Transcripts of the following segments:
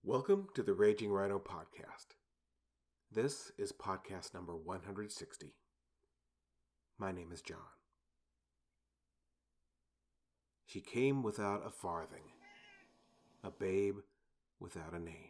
Welcome to the Raging Rhino Podcast. This is podcast number 160. My name is John. She came without a farthing, a babe without a name.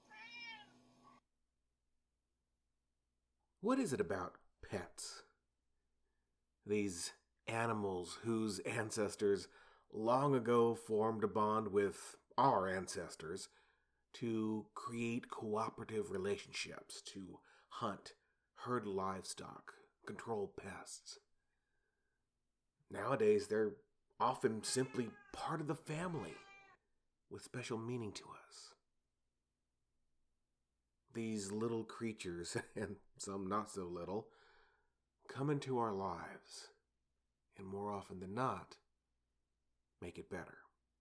What is it about pets? These animals whose ancestors long ago formed a bond with our ancestors to create cooperative relationships, to hunt, herd livestock, control pests. Nowadays, they're often simply part of the family with special meaning to us. These little creatures, and some not so little, come into our lives, and more often than not, make it better.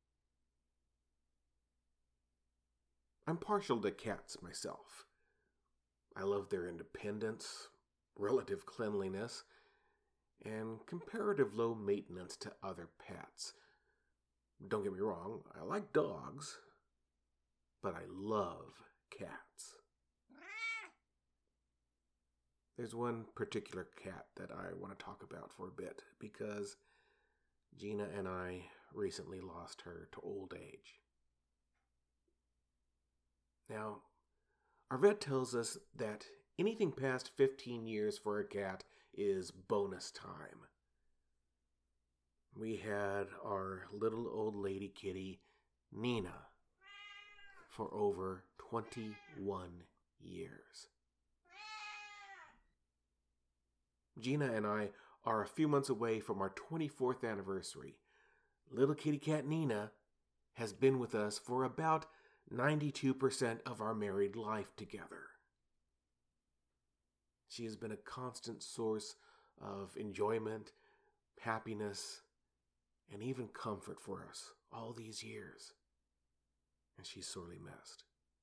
I'm partial to cats myself. I love their independence, relative cleanliness, and comparative low maintenance to other pets. Don't get me wrong, I like dogs, but I love cats. There's one particular cat that I want to talk about for a bit because Gina and I recently lost her to old age. Now, our vet tells us that anything past 15 years for a cat is bonus time. We had our little old lady kitty, Nina, for over 21 years. Gina and I are a few months away from our 24th anniversary. Little kitty cat Nina has been with us for about 92% of our married life together. She has been a constant source of enjoyment, happiness, and even comfort for us all these years. And she's sorely missed.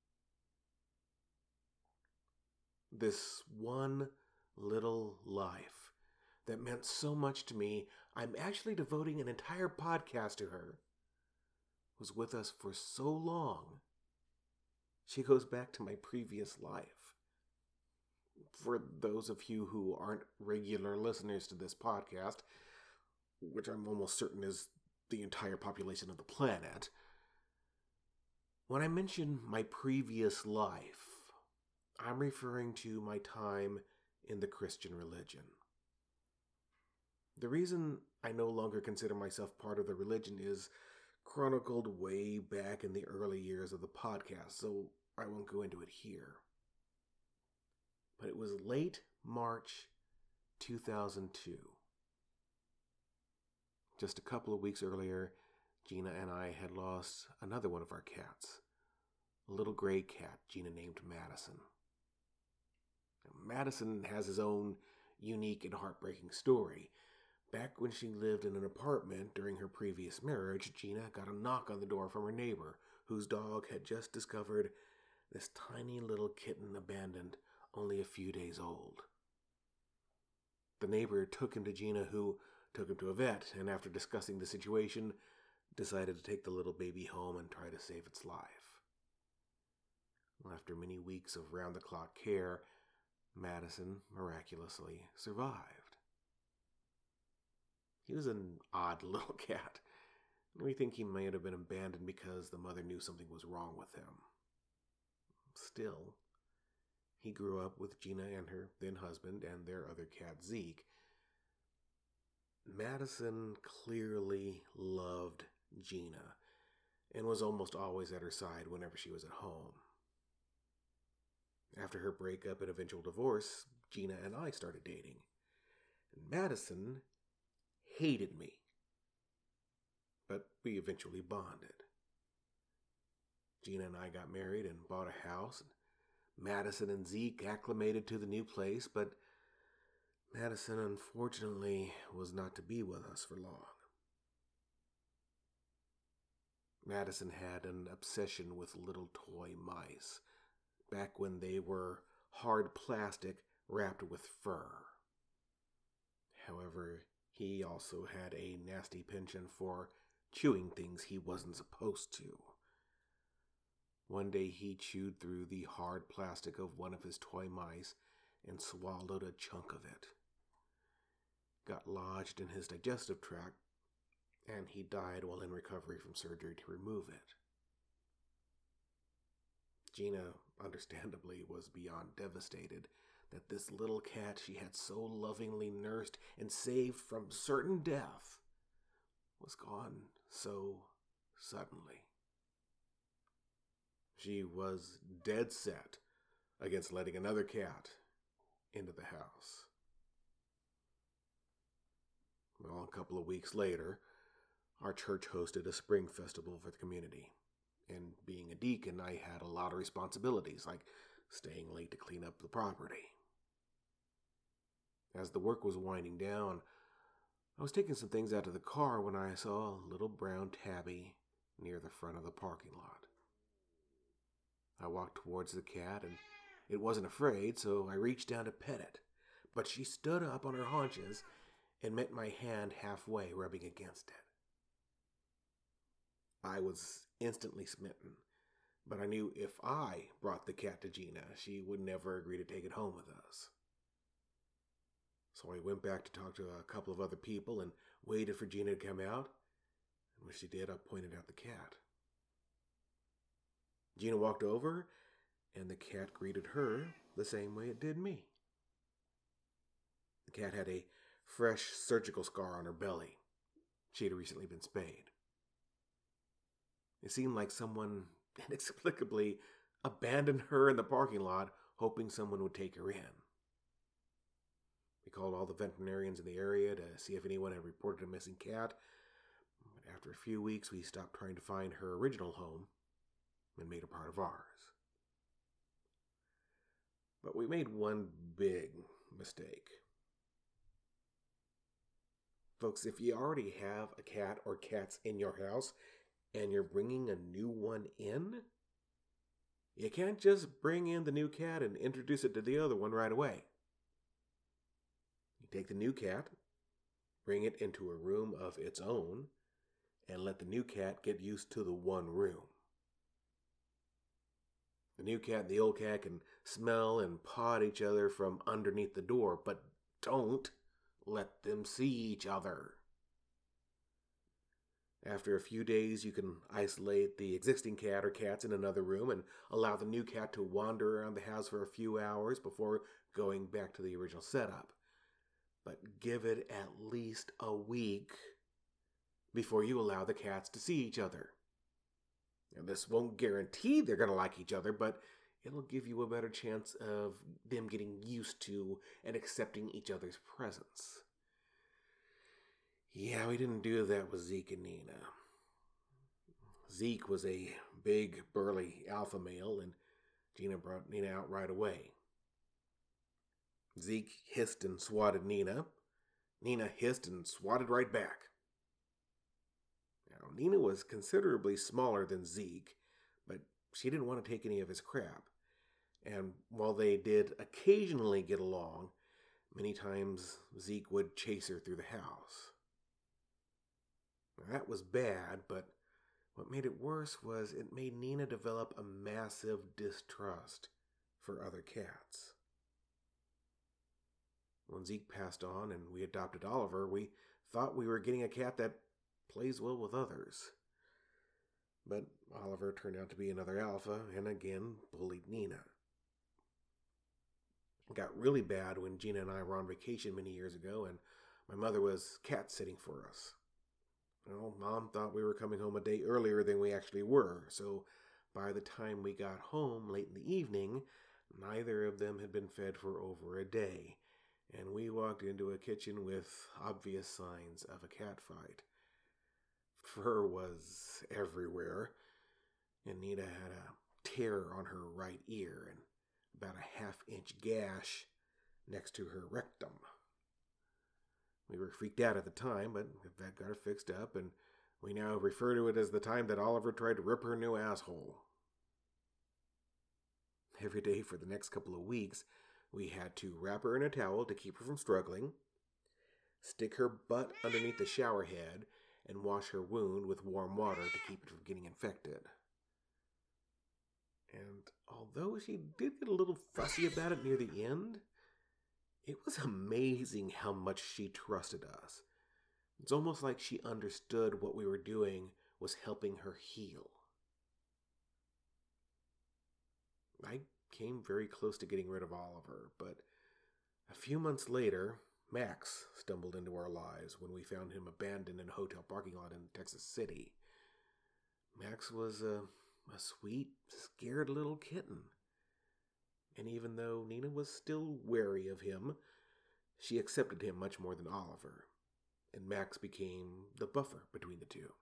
This one little life that meant so much to me, I'm actually devoting an entire podcast to her, was with us for so long. She goes back to my previous life. For those of you who aren't regular listeners to this podcast, which I'm almost certain is the entire population of the planet, when I mention my previous life, I'm referring to my time in the Christian religion. The reason I no longer consider myself part of the religion is chronicled way back in the early years of the podcast, so I won't go into it here. But it was late March 2002. Just a couple of weeks earlier, Gina and I had lost another one of our cats, a little gray cat Gina named Madison. Now, Madison has his own unique and heartbreaking story. Back when she lived in an apartment during her previous marriage, Gina got a knock on the door from her neighbor, whose dog had just discovered this tiny little kitten abandoned, only a few days old. The neighbor took him to Gina, who took him to a vet, and after discussing the situation, decided to take the little baby home and try to save its life. After many weeks of round-the-clock care, Madison miraculously survived. He was an odd little cat. We think he may have been abandoned because the mother knew something was wrong with him. Still, he grew up with Gina and her then husband and their other cat, Zeke. Madison clearly loved Gina and was almost always at her side whenever she was at home. After her breakup and eventual divorce, Gina and I started dating. And Madison hated me, but we eventually bonded. Gina and I got married and bought a house. Madison and Zeke acclimated to the new place, but Madison unfortunately was not to be with us for long. Madison had an obsession with little toy mice, back when they were hard plastic wrapped with fur. However, he also had a nasty penchant for chewing things he wasn't supposed to. One day he chewed through the hard plastic of one of his toy mice and swallowed a chunk of it. Got lodged in his digestive tract, and he died while in recovery from surgery to remove it. Gina, understandably, was beyond devastated that this little cat she had so lovingly nursed and saved from certain death was gone so suddenly. She was dead set against letting another cat into the house. Well, a couple of weeks later, our church hosted a spring festival for the community. And being a deacon, I had a lot of responsibilities, like staying late to clean up the property. As the work was winding down, I was taking some things out of the car when I saw a little brown tabby near the front of the parking lot. I walked towards the cat, and it wasn't afraid, so I reached down to pet it. But she stood up on her haunches and met my hand halfway, rubbing against it. I was instantly smitten, but I knew if I brought the cat to Gina, she would never agree to take it home with us. So I went back to talk to a couple of other people and waited for Gina to come out. And when she did, I pointed out the cat. Gina walked over, and the cat greeted her the same way it did me. The cat had a fresh surgical scar on her belly. She had recently been spayed. It seemed like someone inexplicably abandoned her in the parking lot, hoping someone would take her in. We called all the veterinarians in the area to see if anyone had reported a missing cat. But after a few weeks, we stopped trying to find her original home and made her part of ours. But we made one big mistake. Folks, if you already have a cat or cats in your house and you're bringing a new one in, you can't just bring in the new cat and introduce it to the other one right away. You take the new cat, bring it into a room of its own, and let the new cat get used to the one room. The new cat and the old cat can smell and paw at each other from underneath the door, but don't let them see each other. After a few days, you can isolate the existing cat or cats in another room and allow the new cat to wander around the house for a few hours before going back to the original setup. But give it at least a week before you allow the cats to see each other. Now, this won't guarantee they're going to like each other, but it'll give you a better chance of them getting used to and accepting each other's presence. Yeah, we didn't do that with Zeke and Nina. Zeke was a big, burly alpha male, and Gina brought Nina out right away. Zeke hissed and swatted Nina. Nina hissed and swatted right back. Now, Nina was considerably smaller than Zeke, but she didn't want to take any of his crap. And while they did occasionally get along, many times Zeke would chase her through the house. Now, that was bad, but what made it worse was it made Nina develop a massive distrust for other cats. When Zeke passed on and we adopted Oliver, we thought we were getting a cat that plays well with others. But Oliver turned out to be another alpha and again bullied Nina. It got really bad when Gina and I were on vacation many years ago and my mother was cat sitting for us. Well, Mom thought we were coming home a day earlier than we actually were, so by the time we got home late in the evening, neither of them had been fed for over a day, and we walked into a kitchen with obvious signs of a cat fight. Fur was everywhere, and Nina had a tear on her right ear and about a half-inch gash next to her rectum. We were freaked out at the time, but the vet got her fixed up, and we now refer to it as the time that Oliver tried to rip her new asshole. Every day for the next couple of weeks, we had to wrap her in a towel to keep her from struggling, stick her butt underneath the shower head, and wash her wound with warm water to keep it from getting infected. although she did get a little fussy about it near the end, it was amazing how much she trusted us. It's almost like she understood what we were doing was helping her heal. I came very close to getting rid of Oliver, but a few months later, Max stumbled into our lives when we found him abandoned in a hotel parking lot in Texas City. Max was a sweet, scared little kitten. And even though Nina was still wary of him, she accepted him much more than Oliver, and Max became the buffer between the two.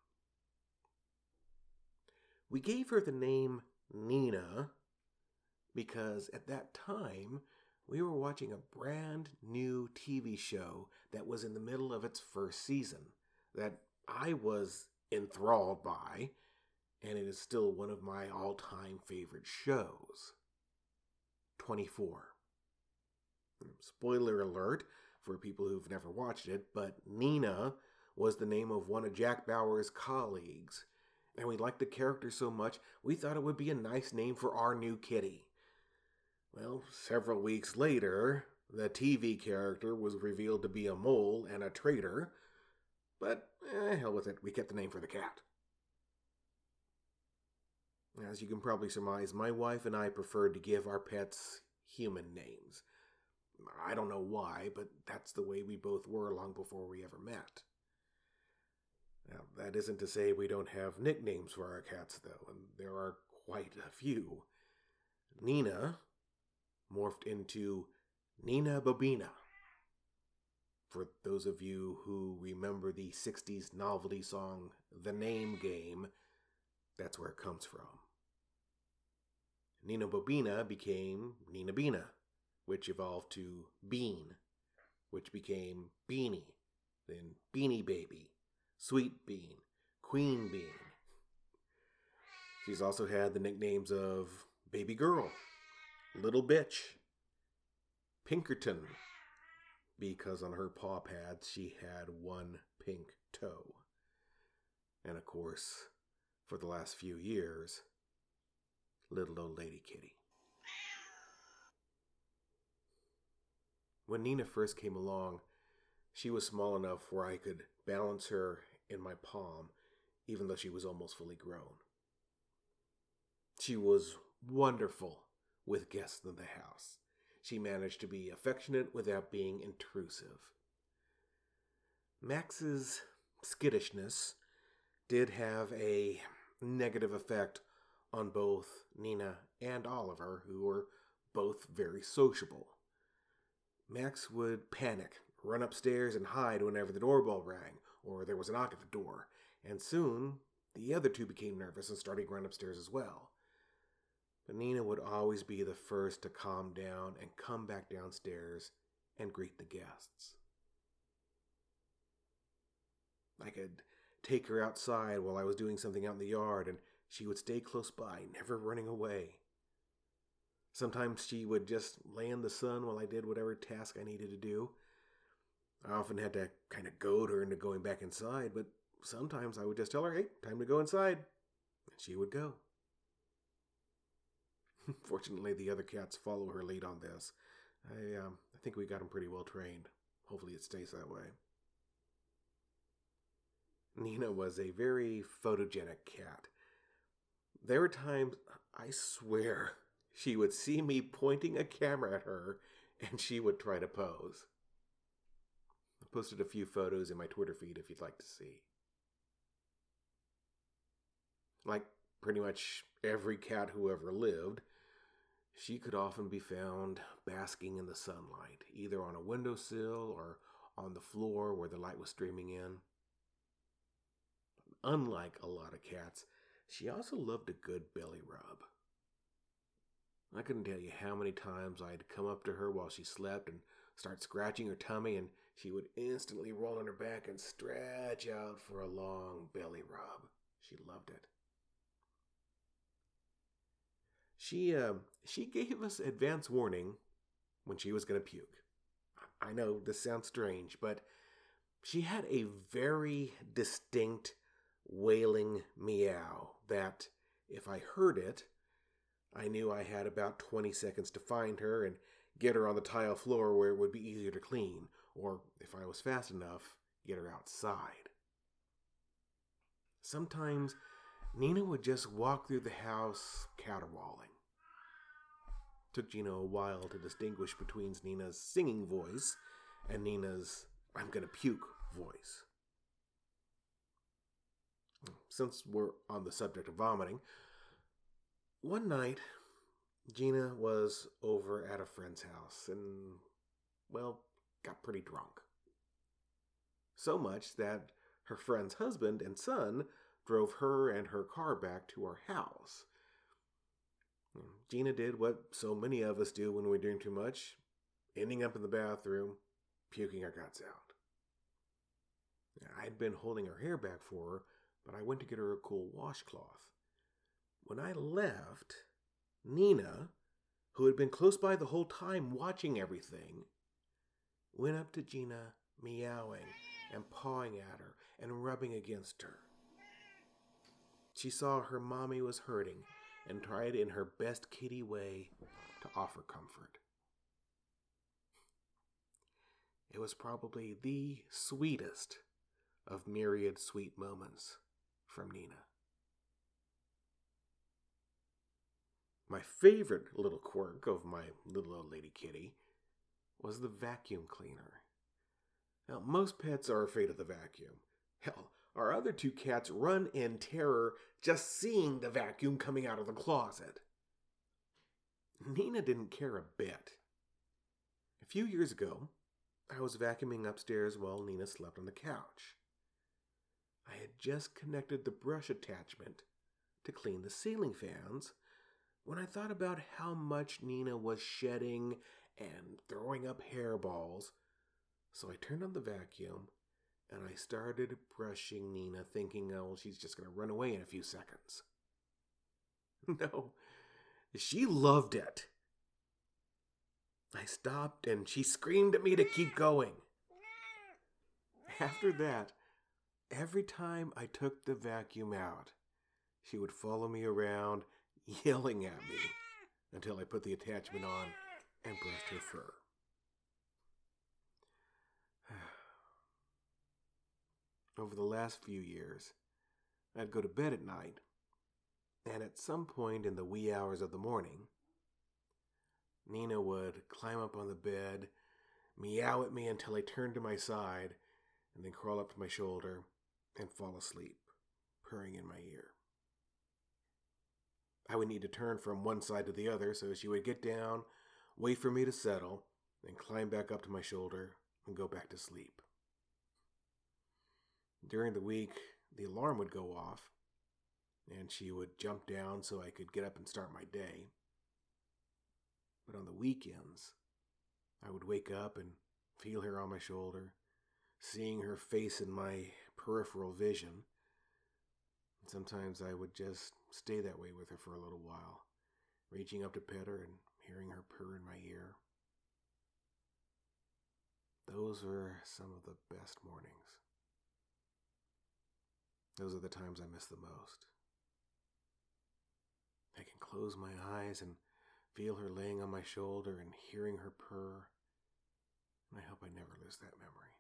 We gave her the name Nina because at that time, we were watching a brand new TV show that was in the middle of its first season that I was enthralled by, and it is still one of my all-time favorite shows. 24. Spoiler alert for people who've never watched it, but Nina was the name of one of Jack Bauer's colleagues, and we liked the character so much we thought it would be a nice name for our new kitty. Well, several weeks later, the TV character was revealed to be a mole and a traitor, but hell with it, we kept the name for the cat. As you can probably surmise, my wife and I preferred to give our pets human names. I don't know why, but that's the way we both were long before we ever met. Now, that isn't to say we don't have nicknames for our cats, though, and there are quite a few. Nina morphed into Nina Bobina. For those of you who remember the 60s novelty song, The Name Game, that's where it comes from. Nina Bobina became Nina Bina, which evolved to Bean, which became Beanie, then Beanie Baby, Sweet Bean, Queen Bean. She's also had the nicknames of Baby Girl, Little Bitch, Pinkerton, because on her paw pads she had one pink toe. And of course, for the last few years, Little Old Lady Kitty. When Nina first came along, she was small enough where I could balance her in my palm, even though she was almost fully grown. She was wonderful with guests in the house. She managed to be affectionate without being intrusive. Max's skittishness did have a negative effect on both Nina and Oliver, who were both very sociable. Max would panic, run upstairs and hide whenever the doorbell rang, or there was a knock at the door, and soon the other two became nervous and started to run upstairs as well. But Nina would always be the first to calm down and come back downstairs and greet the guests. I could take her outside while I was doing something out in the yard, and she would stay close by, never running away. Sometimes she would just lay in the sun while I did whatever task I needed to do. I often had to kind of goad her into going back inside, but sometimes I would just tell her, hey, time to go inside. And she would go. Fortunately, the other cats follow her lead on this. I think we got them pretty well trained. Hopefully it stays that way. Nina was a very photogenic cat. There were times, I swear, she would see me pointing a camera at her and she would try to pose. I posted a few photos in my Twitter feed if you'd like to see. Like pretty much every cat who ever lived, she could often be found basking in the sunlight, either on a windowsill or on the floor where the light was streaming in. Unlike a lot of cats, she also loved a good belly rub. I couldn't tell you how many times I'd come up to her while she slept and start scratching her tummy, and she would instantly roll on her back and stretch out for a long belly rub. She loved it. She gave us advance warning when she was going to puke. I know this sounds strange, but she had a very distinct wailing meow that, if I heard it, I knew I had about 20 seconds to find her and get her on the tile floor where it would be easier to clean, or if I was fast enough, get her outside. Sometimes Nina would just walk through the house caterwauling. Took Gina a while to distinguish between Nina's singing voice and Nina's "I'm gonna puke" voice. Since we're on the subject of vomiting, one night Gina was over at a friend's house and, well, got pretty drunk. So much that her friend's husband and son drove her and her car back to our house. Gina did what so many of us do when we drink too much, ending up in the bathroom, puking our guts out. I'd been holding her hair back for her, but I went to get her a cool washcloth. When I left, Nina, who had been close by the whole time watching everything, went up to Gina, meowing and pawing at her and rubbing against her. She saw her mommy was hurting and tried in her best kitty way to offer comfort. It was probably the sweetest of myriad sweet moments from Nina. My favorite little quirk of my little old lady kitty was the vacuum cleaner. Now, most pets are afraid of the vacuum. Hell, our other two cats run in terror just seeing the vacuum coming out of the closet. Nina didn't care a bit. A few years ago, I was vacuuming upstairs while Nina slept on the couch. I had just connected the brush attachment to clean the ceiling fans when I thought about how much Nina was shedding and throwing up hairballs, so I turned on the vacuum and I started brushing Nina, thinking, oh, she's just going to run away in a few seconds. No, she loved it. I stopped and she screamed at me to keep going. After that, every time I took the vacuum out, she would follow me around, yelling at me until I put the attachment on and brushed her fur. Over the last few years, I'd go to bed at night, and at some point in the wee hours of the morning, Nina would climb up on the bed, meow at me until I turned to my side, and then crawl up to my shoulder and fall asleep, purring in my ear. I would need to turn from one side to the other, so she would get down, wait for me to settle, then climb back up to my shoulder and go back to sleep. During the week, the alarm would go off, and she would jump down so I could get up and start my day. But on the weekends, I would wake up and feel her on my shoulder, seeing her face in my peripheral vision. Sometimes I would just stay that way with her for a little while, reaching up to pet her and hearing her purr in my ear. Those were some of the best mornings. Those are the times I miss the most. I can close my eyes and feel her laying on my shoulder and hearing her purr, and I hope I never lose that memory.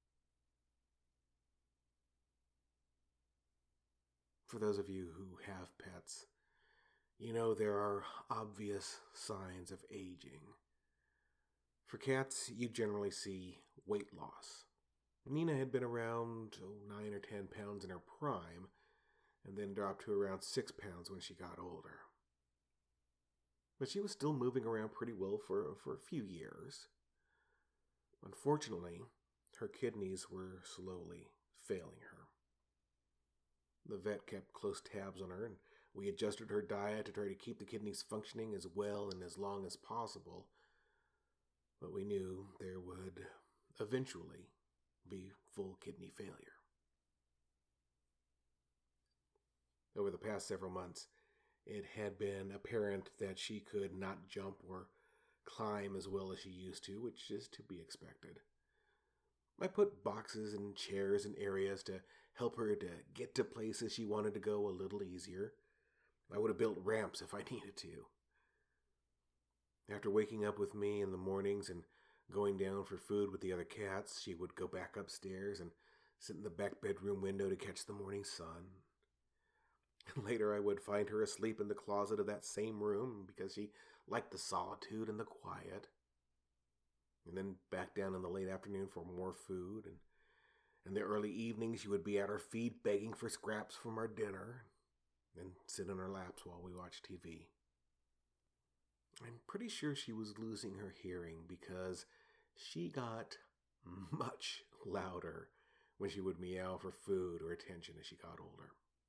For those of you who have pets, you know there are obvious signs of aging. For cats, you generally see weight loss. Nina had been around 9 or 10 pounds in her prime, and then dropped to around 6 pounds when she got older. But she was still moving around pretty well for a few years. Unfortunately, her kidneys were slowly failing her. The vet kept close tabs on her, and we adjusted her diet to try to keep the kidneys functioning as well and as long as possible. But we knew there would eventually be full kidney failure. Over the past several months, it had been apparent that she could not jump or climb as well as she used to, which is to be expected. I put boxes and chairs in areas to help her to get to places she wanted to go a little easier. I would have built ramps if I needed to. After waking up with me in the mornings and going down for food with the other cats, she would go back upstairs and sit in the back bedroom window to catch the morning sun. And later I would find her asleep in the closet of that same room because she liked the solitude and the quiet. And then back down in the late afternoon for more food, and in the early evenings she would be at our feet begging for scraps from our dinner and sit in our laps while we watched TV. I'm pretty sure she was losing her hearing because she got much louder when she would meow for food or attention as she got older.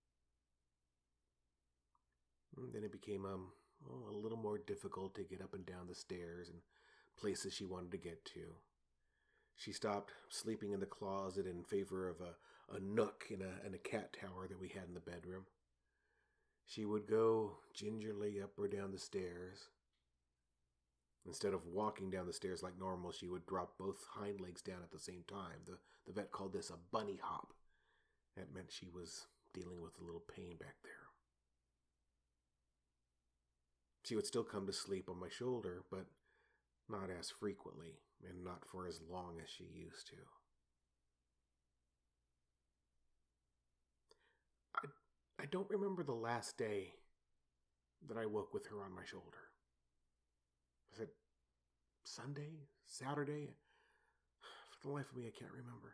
And then it became a little more difficult to get up and down the stairs and places she wanted to get to. She stopped sleeping in the closet in favor of a nook in a cat tower that we had in the bedroom. She would go gingerly up or down the stairs. Instead of walking down the stairs like normal, she would drop both hind legs down at the same time. The vet called this a bunny hop. That meant she was dealing with a little pain back there. She would still come to sleep on my shoulder, but not as frequently and not for as long as she used to. I don't remember the last day that I woke with her on my shoulder. Was it Sunday? Saturday? For the life of me, I can't remember.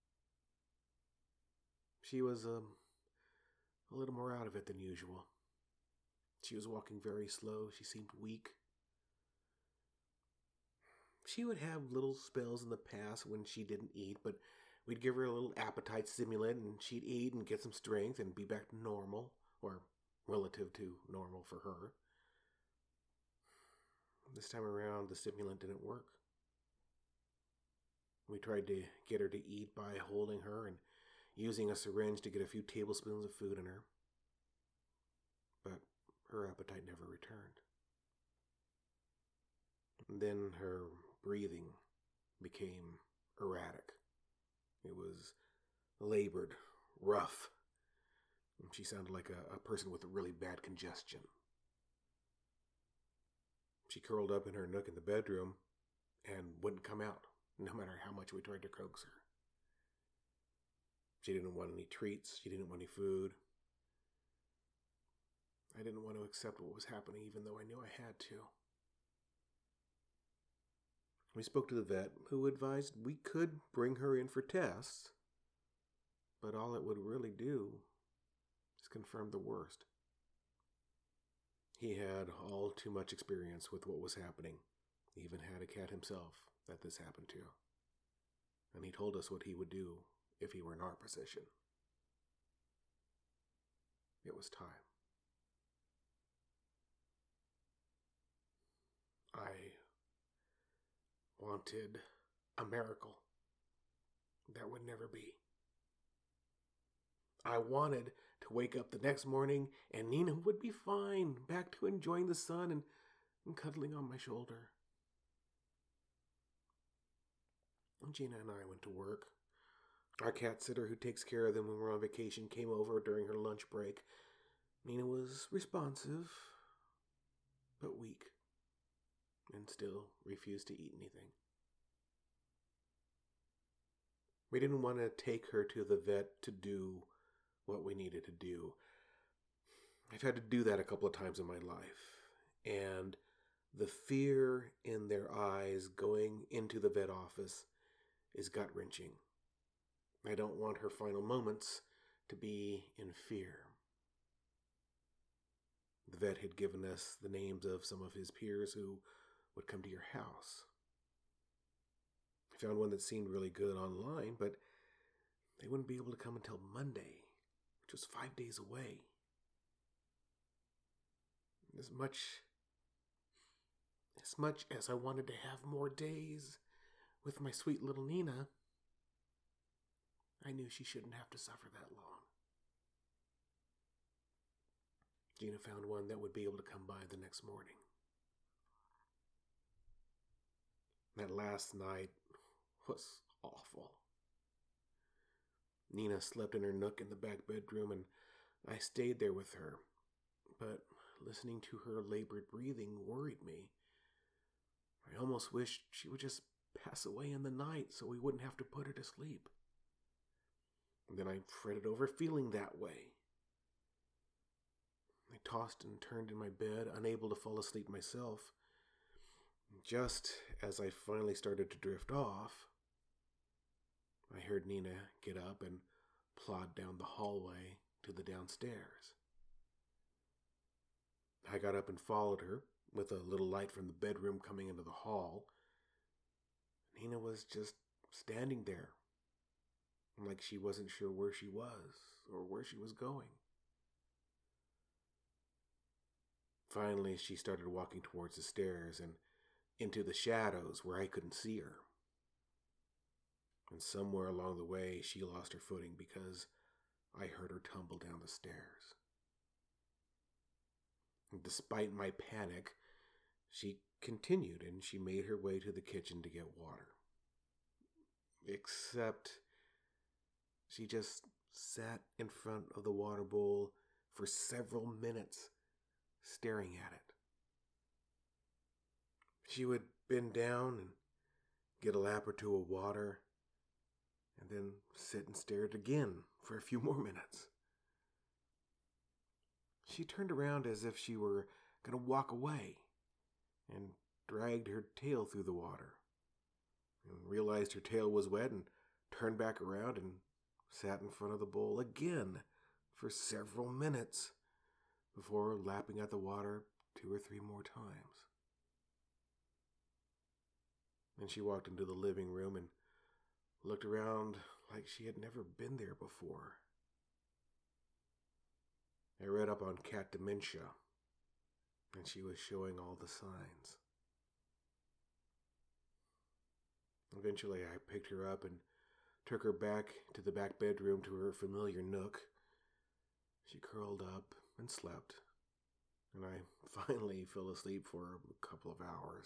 She was a little more out of it than usual. She was walking very slow. She seemed weak. She would have little spells in the past when she didn't eat, but we'd give her a little appetite stimulant and she'd eat and get some strength and be back to normal, or relative to normal for her. This time around, the stimulant didn't work. We tried to get her to eat by holding her and using a syringe to get a few tablespoons of food in her. But her appetite never returned. Then her breathing became erratic. It was labored, rough. She sounded like a person with a really bad congestion. She curled up in her nook in the bedroom and wouldn't come out, no matter how much we tried to coax her. She didn't want any treats. She didn't want any food. I didn't want to accept what was happening, even though I knew I had to. We spoke to the vet, who advised we could bring her in for tests, but all it would really do is confirm the worst. He had all too much experience with what was happening. He even had a cat himself that this happened to. And he told us what he would do if he were in our position. It was time. I wanted a miracle that would never be. I wanted to wake up the next morning and Nina would be fine, back to enjoying the sun and cuddling on my shoulder. Gina and I went to work. Our cat sitter, who takes care of them when we're on vacation, came over during her lunch break. Nina was responsive, but weak, and still refused to eat anything. We didn't want to take her to the vet to do what we needed to do. I've had to do that a couple of times in my life, and the fear in their eyes going into the vet office is gut-wrenching. I don't want her final moments to be in fear. The vet had given us the names of some of his peers who would come to your house. I found one that seemed really good online, but they wouldn't be able to come until Monday, which was 5 days away. As much as I wanted to have more days with my sweet little Nina, I knew she shouldn't have to suffer that long. Gina found one that would be able to come by the next morning. That last night was awful. Nina slept in her nook in the back bedroom, and I stayed there with her. But listening to her labored breathing worried me. I almost wished she would just pass away in the night so we wouldn't have to put her to sleep. And then I fretted over feeling that way. I tossed and turned in my bed, unable to fall asleep myself. Just as I finally started to drift off, I heard Nina get up and plod down the hallway to the downstairs. I got up and followed her, with a little light from the bedroom coming into the hall. Nina was just standing there, like she wasn't sure where she was or where she was going. Finally, she started walking towards the stairs and into the shadows where I couldn't see her. And somewhere along the way, she lost her footing because I heard her tumble down the stairs. And despite my panic, she continued and she made her way to the kitchen to get water. Except she just sat in front of the water bowl for several minutes, staring at it. She would bend down and get a lap or two of water, and then sit and stare at it again for a few more minutes. She turned around as if she were going to walk away, and dragged her tail through the water, and realized her tail was wet and turned back around and sat in front of the bowl again for several minutes before lapping at the water 2 or 3 more times. Then she walked into the living room and looked around like she had never been there before. I read up on cat dementia, and she was showing all the signs. Eventually, I picked her up and took her back to the back bedroom to her familiar nook. She curled up and slept, and I finally fell asleep for a couple of hours.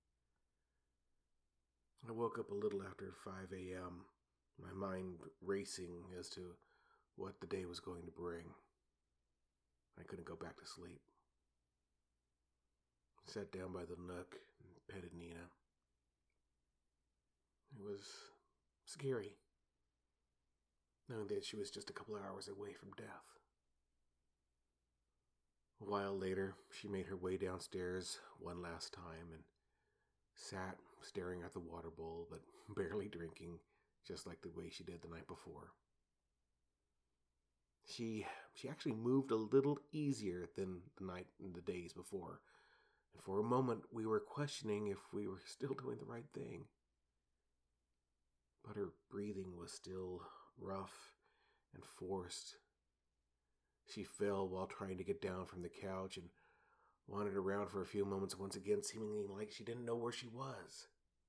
I woke up a little after 5 a.m., my mind racing as to what the day was going to bring. I couldn't go back to sleep. I sat down by the nook and petted Nina. It was scary, knowing that she was just a couple of hours away from death. A while later, she made her way downstairs one last time and sat staring at the water bowl, but barely drinking, just like the way she did the night before. She actually moved a little easier than the days before, and for a moment we were questioning if we were still doing the right thing. But her breathing was still rough and forced. She fell while trying to get down from the couch and wandered around for a few moments once again, seemingly like she didn't know where she was.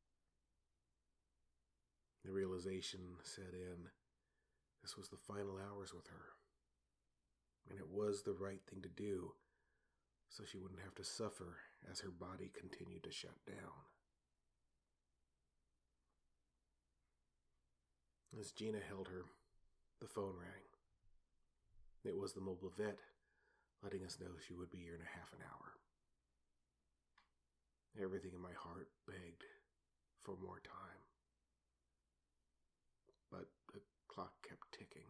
The realization set in. This was the final hours with her, and it was the right thing to do, so she wouldn't have to suffer as her body continued to shut down. As Gina held her, the phone rang. It was the mobile vet, letting us know she would be here in a half an hour. Everything in my heart begged for more time. But the clock kept ticking.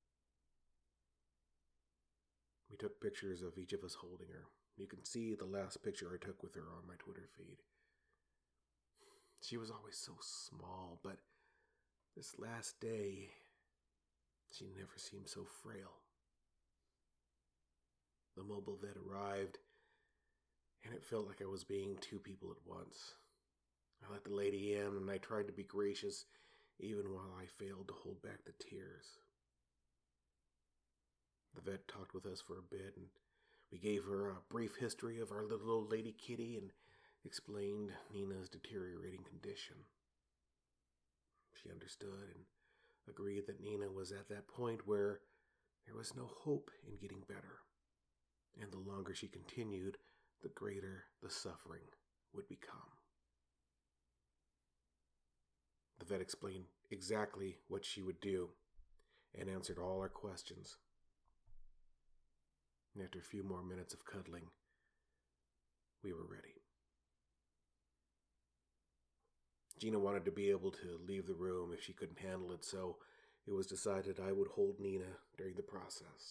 We took pictures of each of us holding her. You can see the last picture I took with her on my Twitter feed. She was always so small, but this last day, she never seemed so frail. The mobile vet arrived, and it felt like I was being 2 people at once. I let the lady in, and I tried to be gracious, even while I failed to hold back the tears. The vet talked with us for a bit, and we gave her a brief history of our little old lady kitty and explained Nina's deteriorating condition. She understood and agreed that Nina was at that point where there was no hope in getting better, and the longer she continued, the greater the suffering would become. The vet explained exactly what she would do and answered all our questions. And after a few more minutes of cuddling, we were ready. Gina wanted to be able to leave the room if she couldn't handle it, so it was decided I would hold Nina during the process.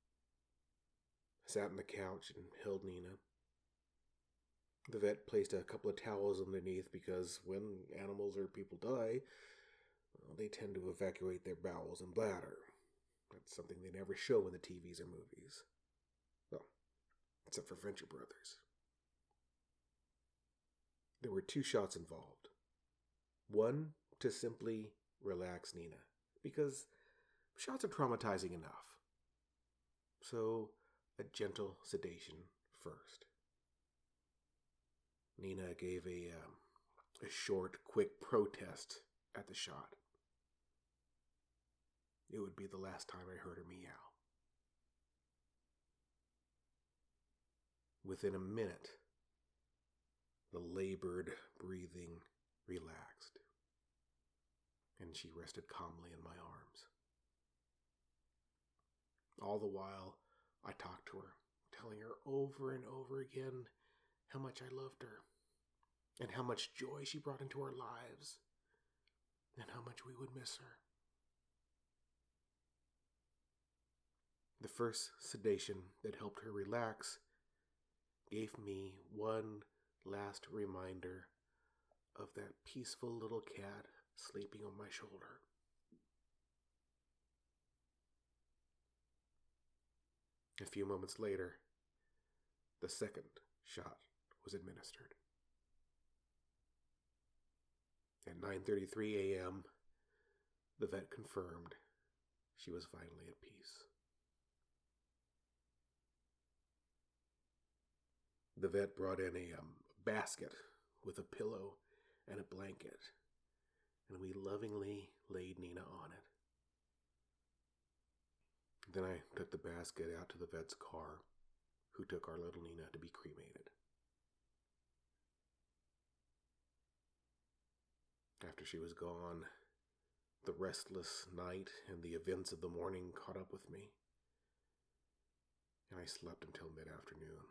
I sat on the couch and held Nina. The vet placed a couple of towels underneath because when animals or people die, well, they tend to evacuate their bowels and bladder. That's something they never show in the TVs or movies. Well, except for Venture Brothers. There were 2 shots involved. One, to simply relax Nina, because shots are traumatizing enough. So, a gentle sedation first. Nina gave a short, quick protest at the shot. It would be the last time I heard her meow. Within a minute, the labored breathing relaxed, and she rested calmly in my arms. All the while, I talked to her, telling her over and over again how much I loved her, and how much joy she brought into our lives, and how much we would miss her. The first sedation that helped her relax gave me one last reminder of that peaceful little cat sleeping on my shoulder. A few moments later, the second shot was administered. At 9:33 a.m., the vet confirmed she was finally at peace. The vet brought in a basket with a pillow and a blanket, and we lovingly laid Nina on it. Then I took the basket out to the vet's car, who took our little Nina to be cremated. After she was gone, the restless night and the events of the morning caught up with me, and I slept until mid-afternoon.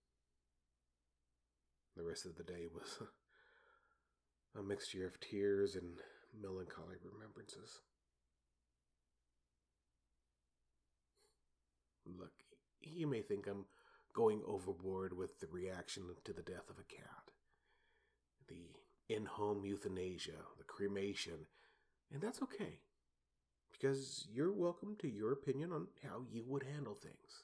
The rest of the day was a mixture of tears and melancholy remembrances. Look, you may think I'm going overboard with the reaction to the death of a cat. The in-home euthanasia, the cremation, and that's okay. Because you're welcome to your opinion on how you would handle things.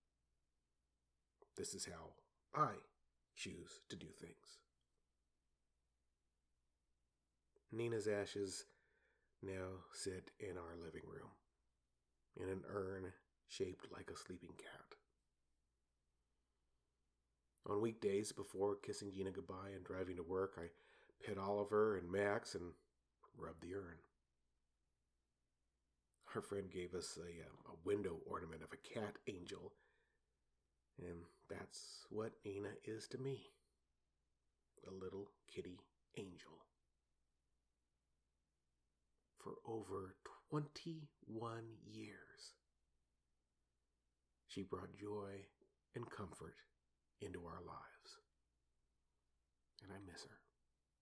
This is how I choose to do things. Nina's ashes now sit in our living room, in an urn shaped like a sleeping cat. On weekdays, before kissing Gina goodbye and driving to work, I pet Oliver and Max and rub the urn. Our friend gave us a window ornament of a cat angel, and that's what Nina is to me. A little kitty angel. For over 21 years, she brought joy and comfort into our lives. And I miss her.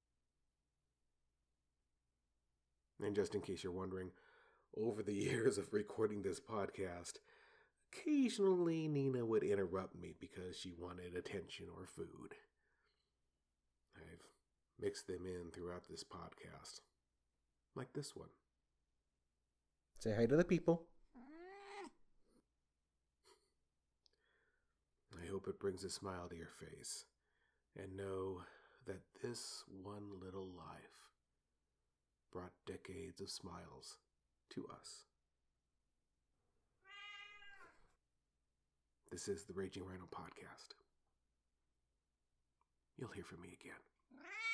And just in case you're wondering, over the years of recording this podcast, occasionally Nina would interrupt me because she wanted attention or food. I've mixed them in throughout this podcast, like this one. Say hi to the people. I hope it brings a smile to your face, and know that this one little life brought decades of smiles to us. This is the Raging Rhino Podcast. You'll hear from me again.